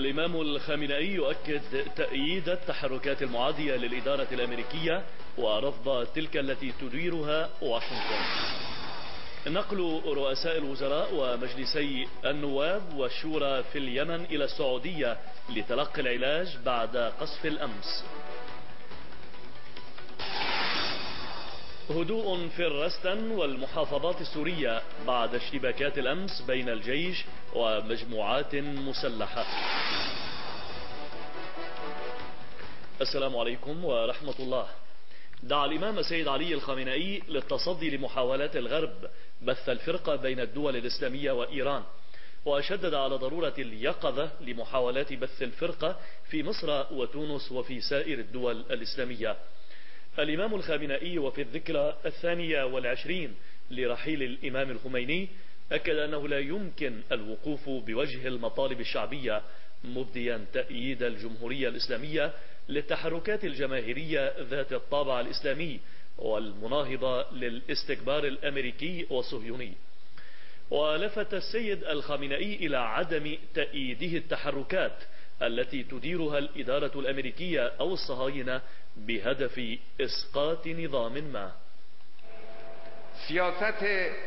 الإمام الخامنئي يؤكد تأييد التحركات المعادية للإدارة الأمريكية ورفض تلك التي تديرها واشنطن. نقل رؤساء الوزراء ومجلسي النواب والشورى في اليمن إلى السعودية لتلقي العلاج بعد قصف الأمس. هدوء في الرستن والمحافظات السورية بعد اشتباكات الأمس بين الجيش ومجموعات مسلحة. السلام عليكم ورحمة الله. دعا الإمام سيد علي الخامنئي للتصدي لمحاولات الغرب بث الفرقة بين الدول الإسلامية وإيران، وشدد على ضرورة اليقظة لمحاولات بث الفرقة في مصر وتونس وفي سائر الدول الإسلامية. الإمام الخامنئي وفي الذكرى 22 لرحيل الإمام الخميني أكد أنه لا يمكن الوقوف بوجه المطالب الشعبية، مبديا تأييد الجمهورية الإسلامية للتحركات الجماهيرية ذات الطابع الإسلامي والمناهضة للاستكبار الأمريكي والصهيوني. ولفت السيد الخامنئي إلى عدم تأييده التحركات التي تديرها الإدارة الأمريكية أو الصهاينة بهدف إسقاط نظام ما. سياسة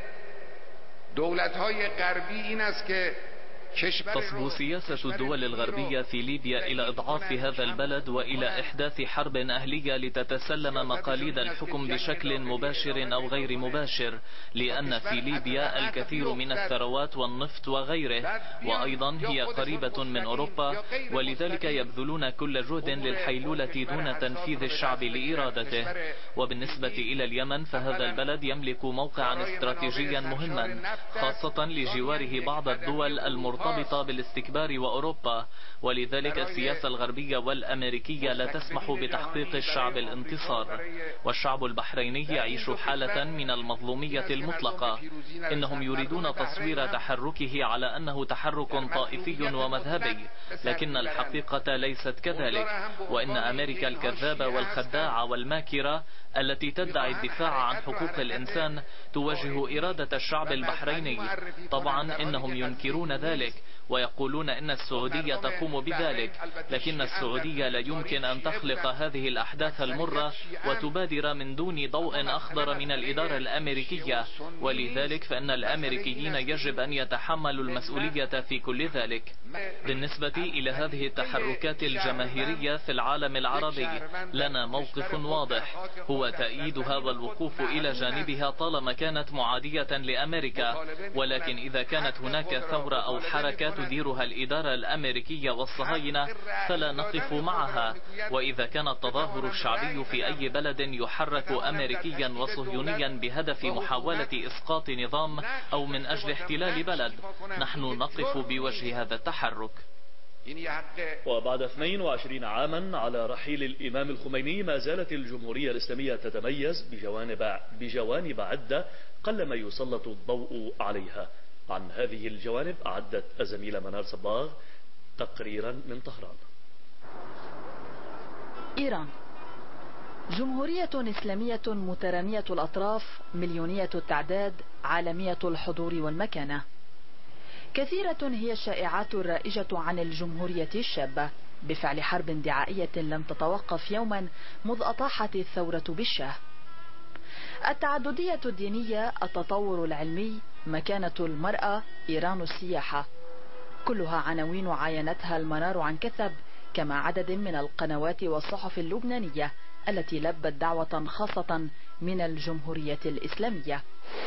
دولت‌های غربی این است که تصبو سياسة الدول الغربية في ليبيا إلى إضعاف هذا البلد وإلى إحداث حرب أهلية لتتسلم مقاليد الحكم بشكل مباشر أو غير مباشر، لأن في ليبيا الكثير من الثروات والنفط وغيره، وأيضا هي قريبة من أوروبا، ولذلك يبذلون كل جهد للحيلولة دون تنفيذ الشعب لإرادته. وبالنسبة إلى اليمن فهذا البلد يملك موقعا استراتيجيا مهما، خاصة لجواره بعض الدول المرتبطة بالاستكبار وأوروبا، ولذلك السياسة الغربية والأمريكية لا تسمح بتحقيق الشعب الانتصار. والشعب البحريني يعيش حالة من المظلومية المطلقة. إنهم يريدون تصوير تحركه على أنه تحرك طائفي ومذهبي، لكن الحقيقة ليست كذلك، وإن أمريكا الكذابة والخداعة والماكرة التي تدعي الدفاع عن حقوق الإنسان تواجه إرادة الشعب البحريني. طبعا إنهم ينكرون ذلك ويقولون إن السعودية تقوم بذلك، لكن السعودية لا يمكن أن تخلق هذه الأحداث المرة وتبادر من دون ضوء أخضر من الإدارة الأمريكية، ولذلك فإن الأمريكيين يجب أن يتحملوا المسؤولية في كل ذلك. بالنسبة إلى هذه التحركات الجماهيرية في العالم العربي لنا موقف واضح، هو تأييدها والوقوف إلى جانبها طالما كانت معادية لأمريكا، ولكن إذا كانت هناك ثورة أو حركة تديرها الإدارة الأمريكية والصهاينة فلا نقف معها. وإذا كان التظاهر الشعبي في أي بلد يحرك أمريكيا وصهيونيا بهدف محاولة إسقاط نظام أو من أجل احتلال بلد، نحن نقف بوجه هذا التحرك. وبعد 22 عاما على رحيل الإمام الخميني ما زالت الجمهورية الإسلامية تتميز بجوانب عدة قلما يسلط الضوء عليها. عن هذه الجوانب أعدت الزميلة منار صباغ تقريرا من طهران. إيران جمهورية إسلامية مترامية الأطراف، مليونية التعداد، عالمية الحضور والمكانة. كثيرة هي الشائعات الرائجة عن الجمهورية الشابة بفعل حرب دعائية لم تتوقف يوما مذ أطاحت الثورة بالشاه. التعددية الدينية، التطور العلمي، مكانة المرأة، إيران السياحة، كلها عناوين عاينتها المنار عن كثب، كما عدد من القنوات والصحف اللبنانية التي لبت دعوة خاصة من الجمهورية الإسلامية.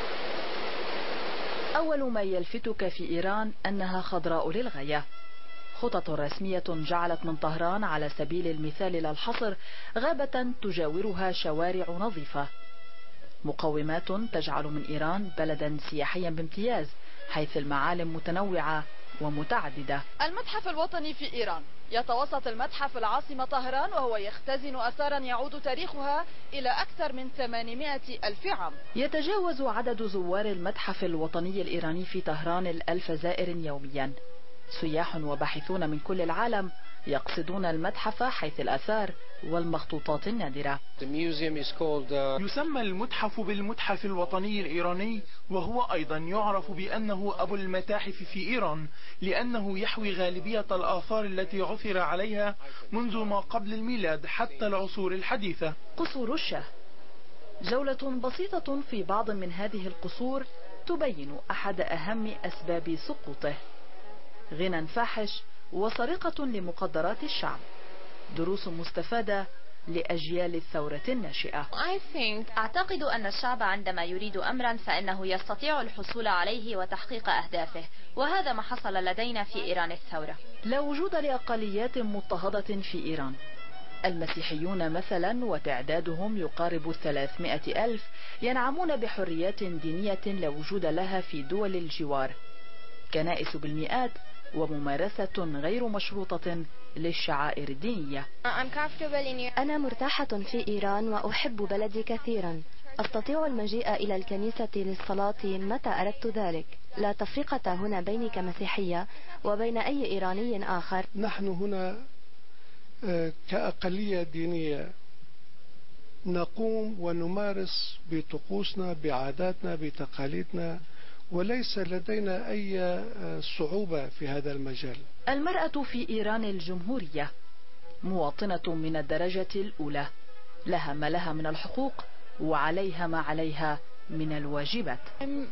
أول ما يلفتك في إيران أنها خضراء للغاية. خطط رسمية جعلت من طهران على سبيل المثال لا الحصر غابة تجاورها شوارع نظيفة. مقومات تجعل من إيران بلدا سياحيا بامتياز، حيث المعالم متنوعة ومتعددة. المتحف الوطني في إيران يتوسط المتحف العاصمة طهران، وهو يختزن آثارا يعود تاريخها إلى أكثر من 800 ألف عام. يتجاوز عدد زوار المتحف الوطني الإيراني في طهران 1000 زائر يوميا. سياح وباحثون من كل العالم يقصدون المتحف حيث الآثار والمخطوطات النادرة. يسمى المتحف بالمتحف الوطني الإيراني، وهو أيضا يعرف بأنه أبو المتاحف في إيران، لأنه يحوي غالبية الآثار التي عثر عليها منذ ما قبل الميلاد حتى العصور الحديثة. قصور الشاه، جولة بسيطة في بعض من هذه القصور تبين أحد أهم أسباب سقوطه: غنى فاحش وسرقة لمقدرات الشعب، دروس مستفادة لأجيال الثورة الناشئة. أعتقد أن الشعب عندما يريد أمرا فإنه يستطيع الحصول عليه وتحقيق أهدافه، وهذا ما حصل لدينا في إيران الثورة. لا وجود لأقليات مضطهدة في إيران. المسيحيون مثلا وتعدادهم يقارب 300,000 ينعمون بحريات دينية لا وجود لها في دول الجوار، كنائس بالمئات وممارسة غير مشروطة للشعائر الدينية. أنا مرتاحة في إيران وأحب بلدي كثيرا. أستطيع المجيء إلى الكنيسة للصلاة متى أردت ذلك. لا تفرقة هنا بيني كمسيحية وبين أي إيراني آخر. نحن هنا كأقلية دينية نقوم ونمارس بطقوسنا بعاداتنا بتقاليدنا، وليس لدينا أي صعوبة في هذا المجال. المرأة في إيران الجمهورية مواطنة من الدرجة الأولى، لها ما لها من الحقوق وعليها ما عليها من الواجبات.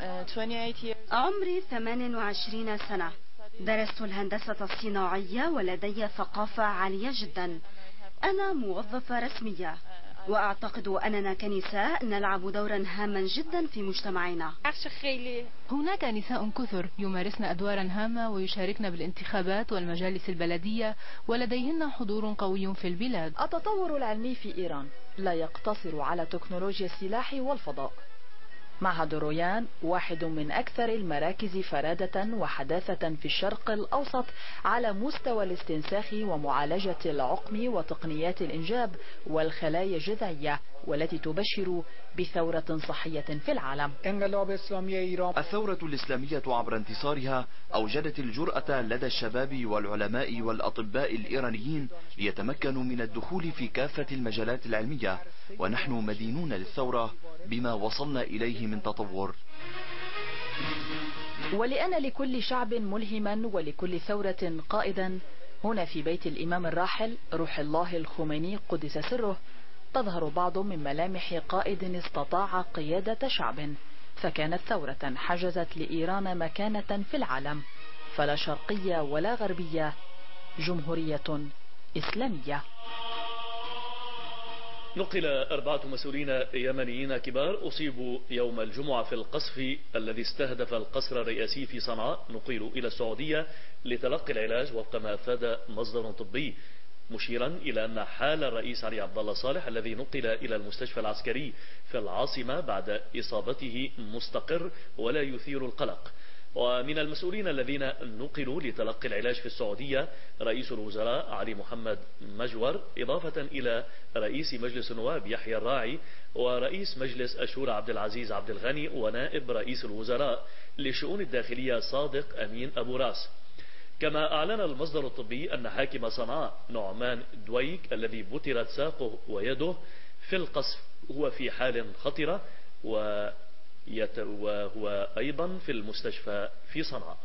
عمري 28 سنة، درست الهندسة الصناعية ولدي ثقافة عالية جدا. أنا موظفة رسمية، وأعتقد أننا كنساء نلعب دورا هاما جدا في مجتمعنا. هناك نساء كثر يمارسن أدوارا هامة ويشاركن بالانتخابات والمجالس البلدية، ولديهن حضور قوي في البلاد. التطور العلمي في إيران لا يقتصر على تكنولوجيا السلاح والفضاء. معهد رويان واحد من أكثر المراكز فرادة وحداثة في الشرق الأوسط على مستوى الاستنساخ ومعالجة العقم وتقنيات الإنجاب والخلايا الجذعية، والتي تبشر بثورة صحية في العالم. الثورة الإسلامية عبر انتصارها أوجدت الجرأة لدى الشباب والعلماء والأطباء الإيرانيين ليتمكنوا من الدخول في كافة المجالات العلمية، ونحن مدينون للثورة بما وصلنا إليه من تطور. ولأن لكل شعب ملهما ولكل ثورة قائدا، هنا في بيت الإمام الراحل روح الله الخميني قدس سره تظهر بعض من ملامح قائد استطاع قيادة شعب، فكانت ثورة حجزت لإيران مكانة في العالم، فلا شرقية ولا غربية، جمهورية إسلامية. نقل 4 مسؤولين يمنيين كبار أصيبوا يوم الجمعة في القصف الذي استهدف القصر الرئاسي في صنعاء، نقلوا إلى السعودية لتلقي العلاج وفق ما أفاد مصدر طبي، مشيرا إلى أن حال الرئيس علي عبد الله صالح الذي نقل إلى المستشفى العسكري في العاصمة بعد إصابته مستقر ولا يثير القلق. ومن المسؤولين الذين نقلوا لتلقي العلاج في السعودية رئيس الوزراء علي محمد مجور، إضافة إلى رئيس مجلس النواب يحيى الراعي ورئيس مجلس الشورى عبد العزيز عبد الغني ونائب رئيس الوزراء لشؤون الداخلية صادق أمين أبو راس. كما أعلن المصدر الطبي أن حاكم صنعاء نعمان دويك الذي بترت ساقه ويده في القصف هو في حال خطرة وهو أيضا في المستشفى في صنعاء.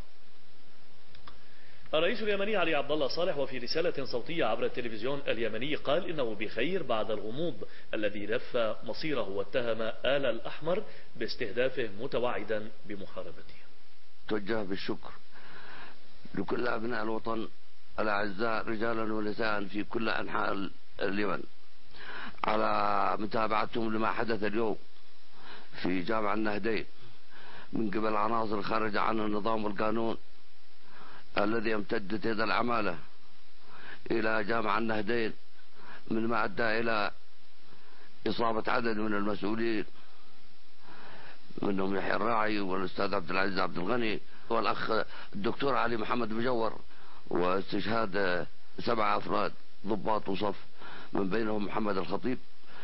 الرئيس اليمني علي عبد الله صالح وفي رسالة صوتية عبر التلفزيون اليمني قال إنه بخير بعد الغموض الذي لف مصيره، واتهم آل الأحمر باستهدافه متوعدا بمحاربته. توجه بالشكر لكل أبناء الوطن الأعزاء رجالا ونساء في كل أنحاء اليمن على متابعتهم لما حدث اليوم في جامع النهدين من قبل عناصر خرج عن النظام والقانون الذي امتدت يد العمالة إلى جامع النهدين، من ما أدى إلى إصابة عدد من المسؤولين منهم يحيى الراعي والأستاذ عبد العزيز عبد الغني والأخ الدكتور علي محمد مجور، واستشهاد 7 أفراد ضباط وصف من بينهم محمد الخطيب.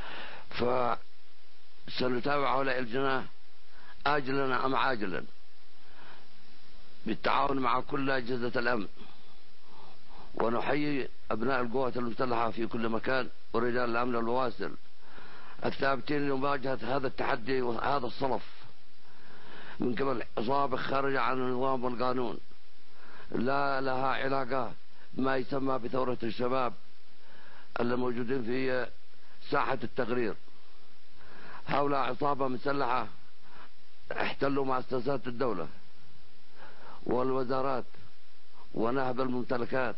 فسنتابع هؤلاء الجناه آجلا أم عاجلا بالتعاون مع كل أجهزة الأمن ونحيي أبناء القوات المسلحة في كل مكان ورجال الأمن والبواسل الثابتين لمواجهة هذا التحدي وهذا الصلف من قبل عصابة خارجة عن النظام والقانون لا لها علاقة بما يسمى بثورة الشباب الموجودين في ساحة التغرير. هؤلاء عصابة مسلحة احتلوا مؤسسات الدولة والوزارات ونهب الممتلكات،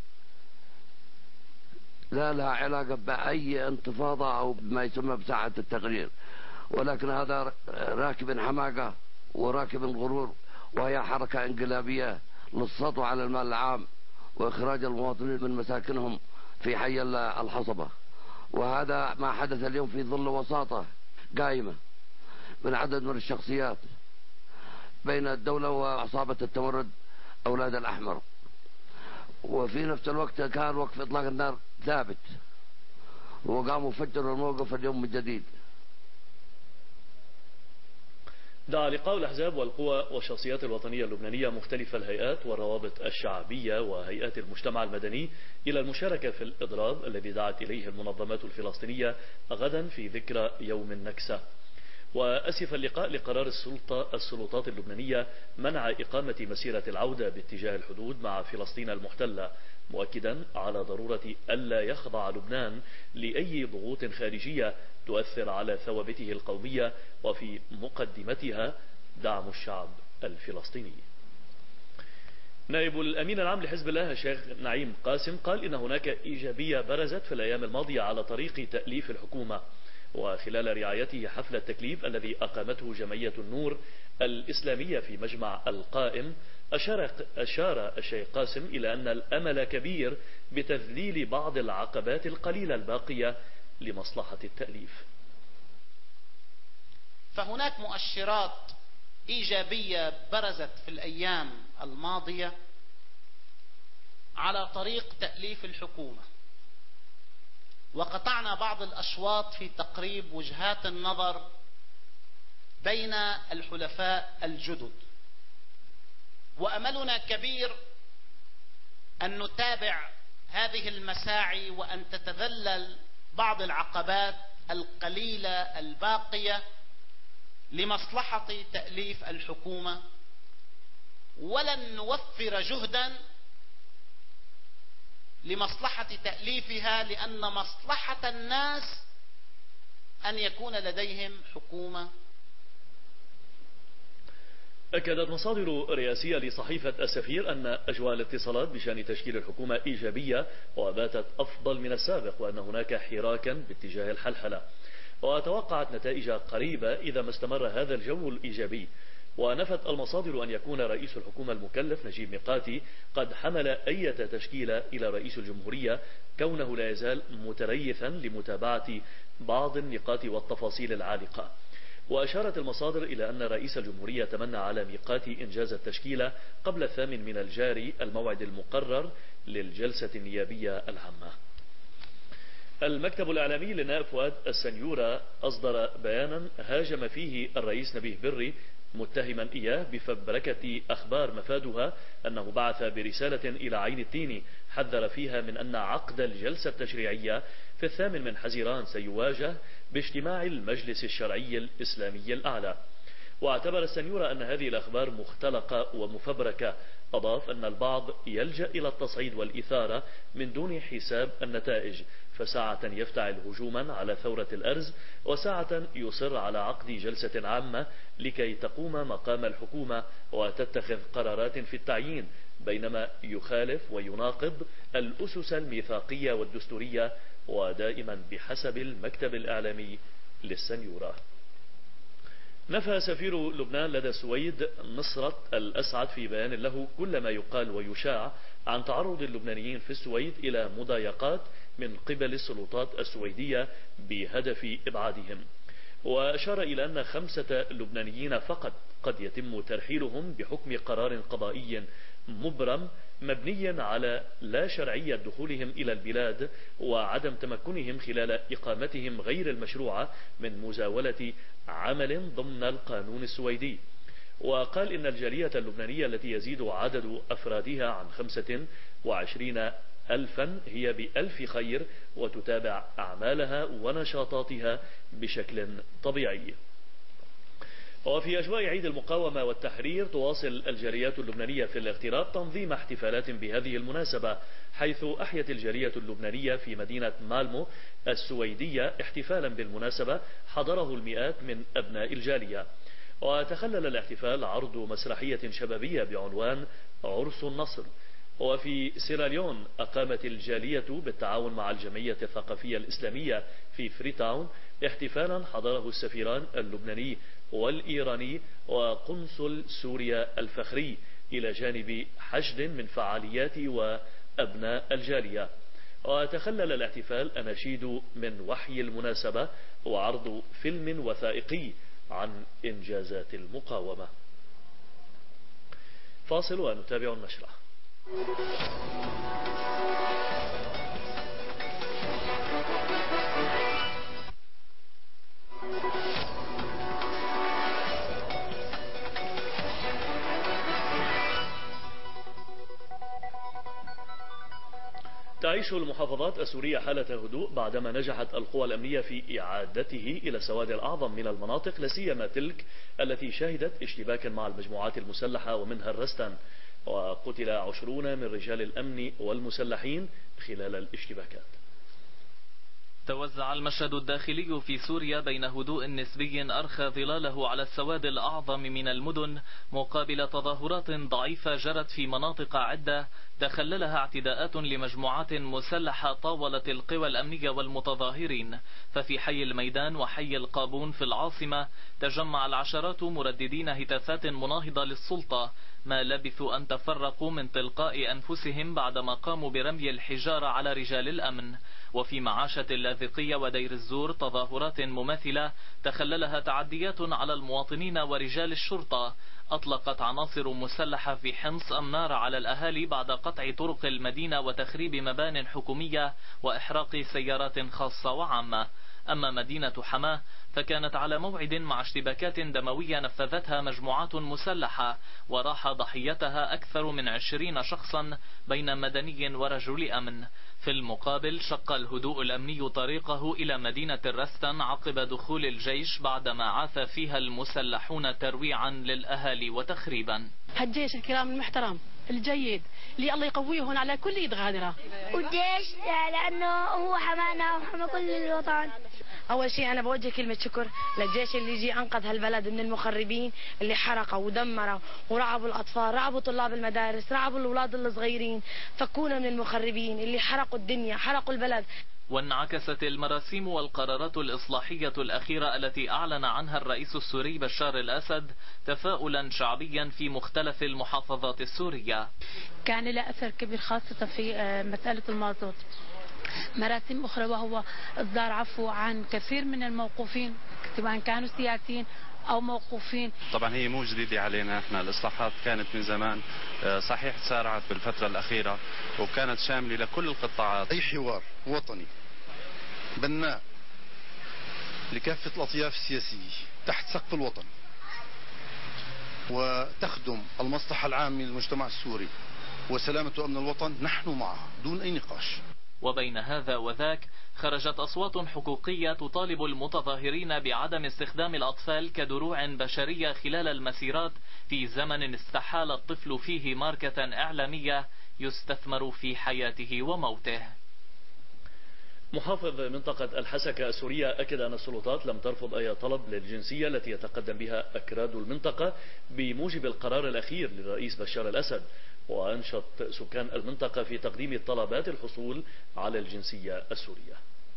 لا لها علاقة بأي انتفاضة أو بما يسمى بساحة التغرير، ولكن هذا راكب حماقة وراكب غرور، وهي حركة انقلابية للسطو على المال العام وإخراج المواطنين من مساكنهم في حي الحصبة. وهذا ما حدث اليوم في ظل وساطة قائمة من عدد من الشخصيات بين الدولة وعصابة التمرد أولاد الأحمر، وفي نفس الوقت كان وقف إطلاق النار ثابت وقاموا فجروا الموقف اليوم من جديد. دعا لقاء الأحزاب والقوى والشخصيات الوطنية اللبنانية مختلف الهيئات والروابط الشعبية وهيئات المجتمع المدني إلى المشاركة في الإضراب الذي دعت إليه المنظمات الفلسطينية غدا في ذكرى يوم النكسة. وأسف اللقاء لقرار السلطات اللبنانية منع إقامة مسيرة العودة باتجاه الحدود مع فلسطين المحتلة، مؤكدا على ضرورة ألا يخضع لبنان لأي ضغوط خارجية تؤثر على ثوابته القومية وفي مقدمتها دعم الشعب الفلسطيني. نائب الأمين العام لحزب الله الشيخ نعيم قاسم قال إن هناك إيجابية برزت في الأيام الماضية على طريق تأليف الحكومة. وخلال رعايته حفل التكليف الذي أقامته جمعية النور الإسلامية في مجمع القائم، أشار الشيخ قاسم إلى أن الأمل كبير بتذليل بعض العقبات القليلة الباقية لمصلحة التأليف. فهناك مؤشرات إيجابية برزت في الأيام الماضية على طريق تأليف الحكومة، وقطعنا بعض الأشواط في تقريب وجهات النظر بين الحلفاء الجدد، وأملنا كبير أن نتابع هذه المساعي وأن تتذلل بعض العقبات القليلة الباقية لمصلحة تأليف الحكومة، ولن نوفر جهدا لمصلحة تأليفها، لأن مصلحة الناس أن يكون لديهم حكومة. أكدت مصادر رئاسية لصحيفة السفير أن أجواء الاتصالات بشأن تشكيل الحكومة إيجابية وباتت أفضل من السابق، وأن هناك حراكا باتجاه الحلحلة، وتوقعت نتائج قريبة إذا ما استمر هذا الجو الإيجابي. ونفت المصادر أن يكون رئيس الحكومة المكلف نجيب ميقاتي قد حمل أي تشكيلة إلى رئيس الجمهورية، كونه لا يزال متريثا لمتابعة بعض النقاط والتفاصيل العالقة. وأشارت المصادر إلى أن رئيس الجمهورية تمنى على ميقاتي إنجاز التشكيلة قبل 8 من الجاري، الموعد المقرر للجلسة النيابية العامة. المكتب الإعلامي للنائب فؤاد السنيورة أصدر بيانا هاجم فيه الرئيس نبيه بري متهما إياه بفبركة أخبار مفادها أنه بعث برسالة إلى عين التين حذر فيها من أن عقد الجلسة التشريعية في 8 من حزيران سيواجه باجتماع المجلس الشرعي الإسلامي الأعلى. واعتبر السنيورة أن هذه الأخبار مختلقة ومفبركة. أضاف أن البعض يلجأ إلى التصعيد والإثارة من دون حساب النتائج، فساعة يفتعل هجوما على ثورة الأرز، وساعة يصر على عقد جلسة عامة لكي تقوم مقام الحكومة وتتخذ قرارات في التعيين، بينما يخالف ويناقض الأسس الميثاقية والدستورية، ودائما بحسب المكتب الإعلامي للسنيورة. نفى سفير لبنان لدى السويد نصرة الأسعد في بيان له كل ما يقال ويشاع عن تعرض اللبنانيين في السويد إلى مضايقات من قبل السلطات السويدية بهدف إبعادهم. وأشار إلى أن 5 لبنانيين فقط قد يتم ترحيلهم بحكم قرار قضائي مبرم مبني على لا شرعية دخولهم إلى البلاد وعدم تمكنهم خلال إقامتهم غير المشروعة من مزاولة عمل ضمن القانون السويدي. وقال إن الجالية اللبنانية التي يزيد عدد أفرادها عن 25 ألفا هي بألف خير وتتابع أعمالها ونشاطاتها بشكل طبيعي. وفي أجواء عيد المقاومة والتحرير تواصل الجاليات اللبنانية في الاغتراب تنظيم احتفالات بهذه المناسبة، حيث أحيت الجالية اللبنانية في مدينة مالمو السويدية احتفالا بالمناسبة حضره المئات من أبناء الجالية. وتخلل الاحتفال عرض مسرحية شبابية بعنوان عرس النصر. وفي سيراليون أقامت الجالية بالتعاون مع الجمعية الثقافية الإسلامية في فريتاون احتفالا حضره السفيران اللبناني والإيراني وقنصل سوريا الفخري، إلى جانب حشد من فعاليات وأبناء الجالية. وتخلل الاحتفال أناشيد من وحي المناسبة وعرض فيلم وثائقي عن إنجازات المقاومة. فاصل ونتابع النشرة. تعيش المحافظات السورية حالة هدوء بعدما نجحت القوى الأمنية في إعادته إلى السواد الأعظم من المناطق، لسيما تلك التي شهدت اشتباكا مع المجموعات المسلحة ومنها الرستان، وقتل 20 من رجال الأمن والمسلحين خلال الاشتباكات. توزع المشهد الداخلي في سوريا بين هدوء نسبي أرخى ظلاله على السواد الأعظم من المدن مقابل تظاهرات ضعيفة جرت في مناطق عدة تخللها اعتداءات لمجموعات مسلحة طاولت القوى الأمنية والمتظاهرين. ففي حي الميدان وحي القابون في العاصمة تجمع العشرات مرددين هتافات مناهضة للسلطة، ما لبثوا أن تفرقوا من تلقاء أنفسهم بعدما قاموا برمي الحجارة على رجال الأمن. وفي معاشة اللاذقية ودير الزور تظاهرات مماثلة تخللها تعديات على المواطنين ورجال الشرطة. أطلقت عناصر مسلحة في حمص النار على الأهالي بعد قطع طرق المدينة وتخريب مبان حكومية وإحراق سيارات خاصة وعامة. أما مدينة حماه فكانت على موعد مع اشتباكات دموية نفذتها مجموعات مسلحة وراح ضحيتها أكثر من 20 شخصا بين مدني ورجل أمن. في المقابل شق الهدوء الأمني طريقه إلى مدينة الرستان عقب دخول الجيش بعدما عاث فيها المسلحون ترويعا للأهالي وتخريبا. هالجيش الكرام المحترم الجيد اللي الله يقويهن على كل يد غادرة، والجيش لأنه هو حمانا وحمى كل الوطن. أول شيء أنا بوجه كلمة شكر للجيش اللي جي أنقذ هالبلد من المخربين اللي حرقوا ودمروا ورعبوا الأطفال، رعبوا طلاب المدارس، رعبوا الأولاد الصغيرين، فكونا من المخربين اللي حرقوا الدنيا حرقوا البلد. وانعكست المراسيم والقرارات الإصلاحية الأخيرة التي أعلن عنها الرئيس السوري بشار الأسد تفاؤلا شعبيا في مختلف المحافظات السورية. كان له أثر كبير خاصة في مسألة المازوت. مراسم أخرى وهو إصدار عفو عن كثير من الموقوفين سواء كانوا سياسيين أو موقوفين. طبعا هي مو جديدة علينا، احنا الإصلاحات كانت من زمان، صحيح تسارعت بالفترة الأخيرة وكانت شاملة لكل القطاعات. أي حوار وطني بناء لكافة الأطياف السياسية تحت سقف الوطن وتخدم المصلحة العامة للمجتمع السوري وسلامة وأمن الوطن، نحن معها دون أي نقاش. وبين هذا وذاك خرجت أصوات حقوقية تطالب المتظاهرين بعدم استخدام الأطفال كدروع بشرية خلال المسيرات في زمن استحال الطفل فيه ماركة إعلامية يستثمر في حياته وموته. محافظ منطقة الحسكة السورية أكد أن السلطات لم ترفض أي طلب للجنسية التي يتقدم بها أكراد المنطقة بموجب القرار الأخير للرئيس بشار الأسد، وأنشط سكان المنطقة في تقديم الطلبات الحصول على الجنسية السورية.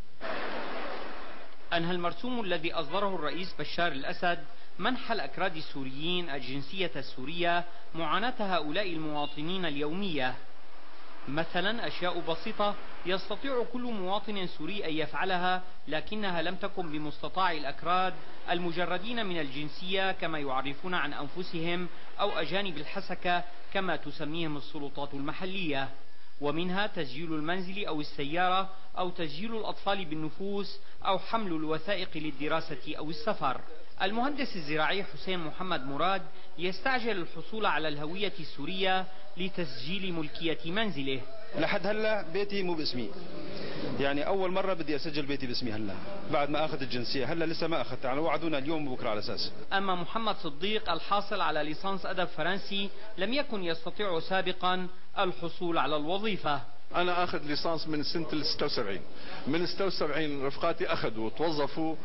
أنهى المرسوم الذي أصدره الرئيس بشار الأسد منح الأكراد السوريين الجنسية السورية معاناة هؤلاء المواطنين اليومية. مثلا أشياء بسيطة يستطيع كل مواطن سوري أن يفعلها، لكنها لم تكن بمستطاع الأكراد المجردين من الجنسية كما يعرفون عن أنفسهم أو أجانب الحسكة كما تسميهم السلطات المحلية، ومنها تسجيل المنزل أو السيارة أو تسجيل الأطفال بالنفوس أو حمل الوثائق للدراسة أو السفر. المهندس الزراعي حسين محمد مراد يستعجل الحصول على الهوية السورية لتسجيل ملكية منزله. لحد هلا بيتي مو باسمي، يعني اول مره بدي اسجل بيتي باسمي هلا بعد ما اخذ الجنسيه، هلا لسه ما اخذتها، يعني وعدونا اليوم وبكره على اساس. اما محمد صديق الحاصل على ليسانس ادب فرنسي لم يكن يستطيع سابقا الحصول على الوظيفه. أنا أخذ ليسانس من سنة 76، من 76 رفقاتي أخذوا وتوظفوا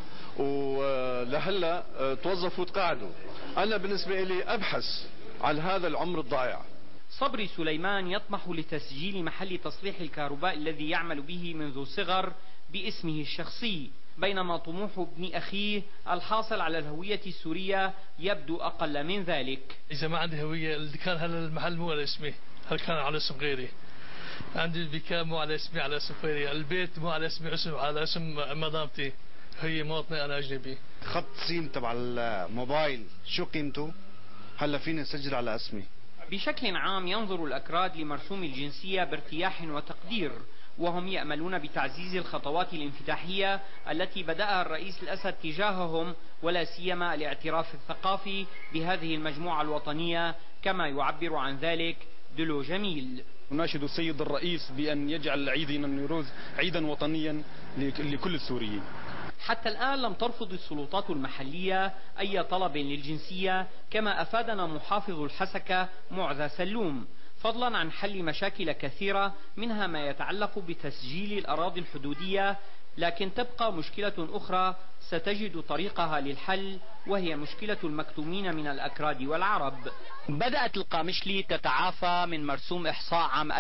ولهلا توظفوا وتقاعدوا. أنا بالنسبة لي أبحث عن هذا العمر الضائع. صبري سليمان يطمح لتسجيل محل تصليح الكهرباء الذي يعمل به منذ صغر باسمه الشخصي، بينما طموح ابن أخيه الحاصل على الهوية السورية يبدو أقل من ذلك. إذا ما عندي هوية، اللي كان هلا المحل مو على اسمي، هل كان على اسم غيري. عندي البكاء مو على اسمي، على اسم غيري، البيت مو على اسمي، على اسم مدامتي، هي مواطنة أنا أجنبي. خط سيم تبع الموبايل شو قيمته؟ هلا فيني اسجل على اسمي. بشكل عام ينظر الأكراد لمرسوم الجنسية بارتياح وتقدير، وهم يأملون بتعزيز الخطوات الانفتاحية التي بدأها الرئيس الأسد تجاههم، ولا سيما الاعتراف الثقافي بهذه المجموعة الوطنية كما يعبر عن ذلك دلو جميل. نناشد السيد الرئيس بأن يجعل عيدنا النوروز عيدا وطنيا لكل السوريين. حتى الآن لم ترفض السلطات المحلية أي طلب للجنسية، كما أفادنا محافظ الحسكة معذى سلوم، فضلا عن حل مشاكل كثيرة منها ما يتعلق بتسجيل الأراضي الحدودية، لكن تبقى مشكلة أخرى ستجد طريقها للحل، وهي مشكلة المكتومين من الأكراد والعرب. بدأت القامشلي تتعافى من مرسوم إحصاء عام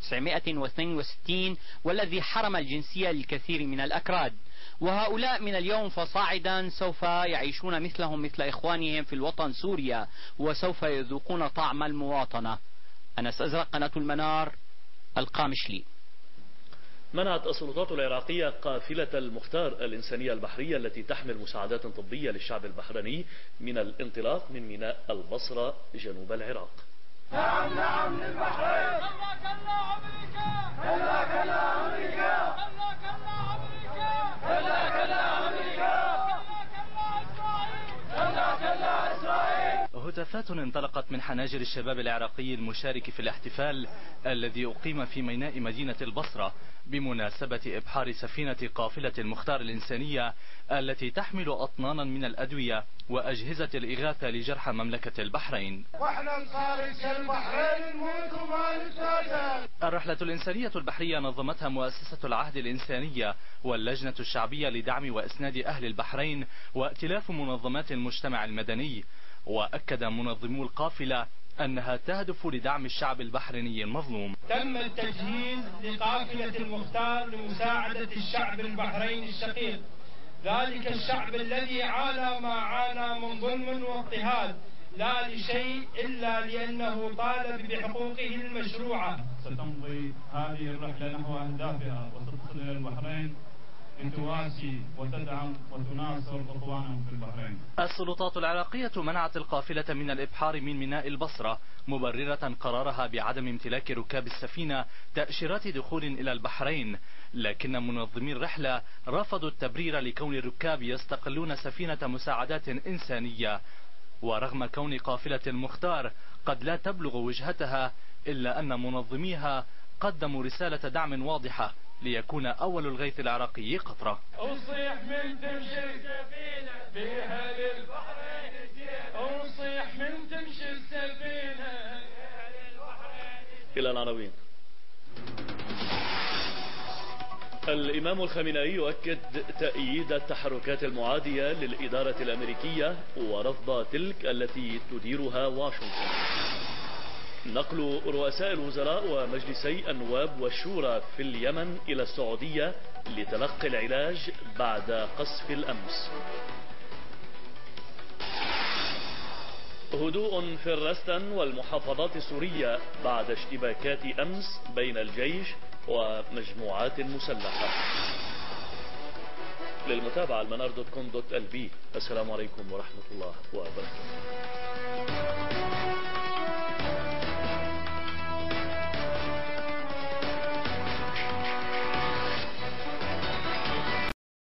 1962 والذي حرم الجنسية للكثير من الأكراد، وهؤلاء من اليوم فصاعدا سوف يعيشون مثلهم مثل إخوانهم في الوطن سوريا، وسوف يذوقون طعم المواطنة. أنس أزرق، قناة المنار، القامشلي. منعت السلطات العراقية قافلة المختار الإنسانية البحرية التي تحمل مساعدات طبية للشعب البحريني من الانطلاق من ميناء البصرة جنوب العراق. نعم نعم للبحرين. كلا كلا أمريكا. كلا كلا أمريكا. كلا كلا أمريكا. كلا كلا أمريكا. كلا كلا إسرائيل. هتافات انطلقت من حناجر الشباب العراقي المشارك في الاحتفال الذي أقيم في ميناء مدينة البصرة بمناسبة إبحار سفينة قافلة المختار الإنسانية التي تحمل أطنانا من الأدوية وأجهزة الإغاثة لجرحى مملكة البحرين. واحنا نصاري كالبحرين نموت وما نتنازل. الرحلة الإنسانية البحرية نظمتها مؤسسة العهد الإنسانية واللجنة الشعبية لدعم وإسناد أهل البحرين وائتلاف منظمات المجتمع المدني. وأكد منظمو القافلة أنها تهدف لدعم الشعب البحريني المظلوم. تم التجهيز لقافلة المختار لمساعدة الشعب البحريني الشقيق، ذلك الشعب الذي عانى ما عانى من ظلم واضطهاد، لا لشيء إلا لأنه طالب بحقوقه المشروعة. ستمضي هذه الرحلة نحو أهدافها وستصل إلى البحرين لتواسي وتدعم وتناصر إخوانهم في البحرين. السلطات العراقية منعت القافلة من الإبحار من ميناء البصرة مبررة قرارها بعدم امتلاك ركاب السفينة تأشيرات دخول إلى البحرين، لكن منظمي الرحلة رفضوا التبرير لكون الركاب يستقلون سفينة مساعدات إنسانية. ورغم كون قافلة المختار قد لا تبلغ وجهتها، إلا أن منظميها قدموا رسالة دعم واضحة ليكون أول الغيث العراقي قطرة. أصيح من تمشي السفينة بها للبحرين، أصيح من تمشي السفينة إلى العناوين. الإمام الخامنئي يؤكد تأييد التحركات المعادية للإدارة الأمريكية ورفض تلك التي تديرها واشنطن. نقل رؤساء الوزراء ومجلسي النواب والشورى في اليمن إلى السعودية لتلقي العلاج بعد قصف الأمس. هدوء في الرستن والمحافظات السورية بعد اشتباكات أمس بين الجيش ومجموعات مسلحة. للمتابعة المنار.com.lb. السلام عليكم ورحمة الله وبركاته.